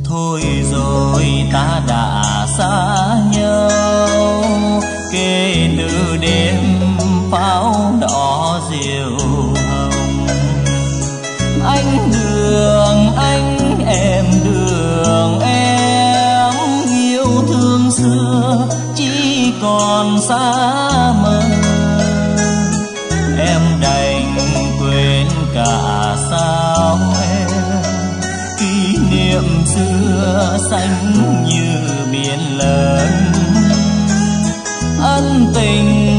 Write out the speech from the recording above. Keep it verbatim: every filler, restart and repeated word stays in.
Thôi rồi ta đã xa nhau, kể từ đêm pháo đỏ diều hồng. Anh đường anh em đường em, yêu thương xưa chỉ còn xa mơ. Em đành quên cả sao em, kỷ niệm xưa xanh như biển lớn. Ân tình